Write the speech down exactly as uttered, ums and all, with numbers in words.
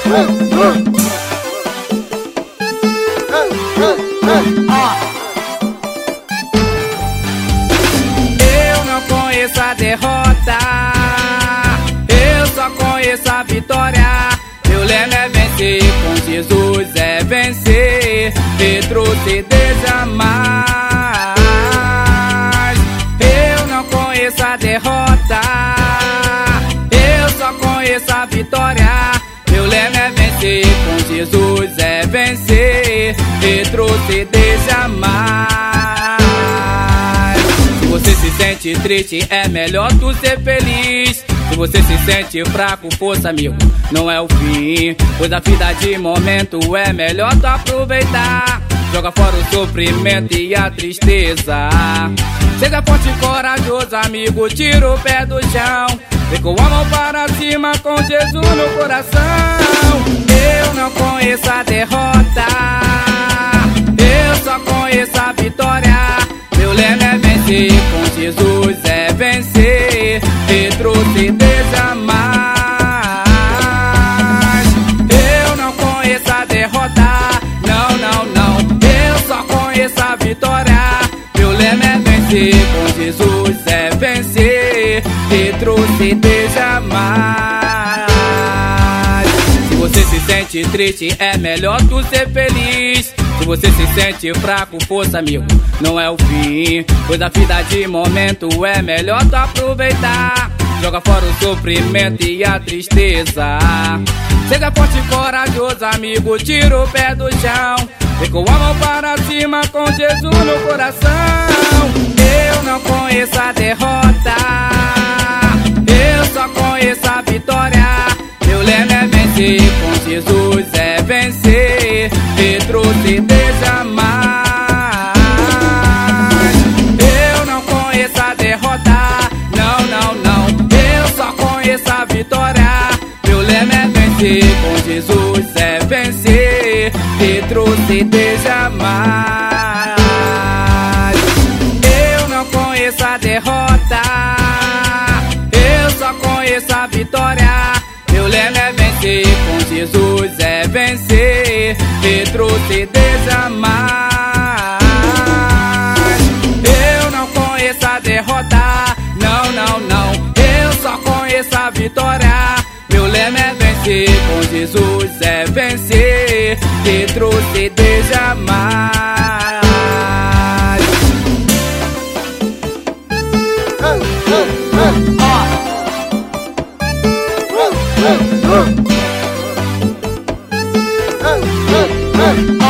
Eu não conheço a derrota, eu só conheço a vitória. Meu lema é vencer, com Jesus é vencer, retroceder jamais. Eu não conheço a derrota, eu só conheço a vitória. Meu lema é vencer, com Jesus é vencer, retroceder jamais. Se você se sente triste, é melhor tu ser feliz. Se você se sente fraco, força, amigo, não é o fim. Pois a vida de momento é melhor tu aproveitar. Joga fora o sofrimento e a tristeza. Seja forte e corajoso, amigo, tira o pé do chão. Vem com a mão para cima, com Jesus no coração. Eu não conheço a derrota, eu só conheço a vitória. Meu lema é vencer, com Jesus é vencer, retroceder jamais. Eu não conheço a derrota, não, não, não, eu só conheço a vitória. Meu lema é vencer, com Jesus é vencer, retroceder jamais. Se você se sente triste, é melhor tu ser feliz. Se você se sente fraco, força, amigo, não é o fim. Pois a vida de momento é melhor tu aproveitar. Joga fora o sofrimento e a tristeza. Seja forte e corajoso, amigo, tira o pé do chão. Vem com a mão para cima, com Jesus no coração. Eu não conheço a derrota, eu só conheço a vitória. Meu lema é vencer, com Jesus é vencer, retroceder jamais. Eu não conheço a derrota, não, não, não, eu só conheço a vitória. Meu lema é vencer, com Jesus é vencer, retroceder jamais. Eu não conheço a derrota, eu só conheço a vitória. Meu lema é vencer, com Jesus é vencer, retroceder jamais. Eu não conheço a derrota, não, não, não, eu só conheço a vitória. Meu lema é vencer, com Jesus é vencer, retroceder jamais. Hey, hey, hey.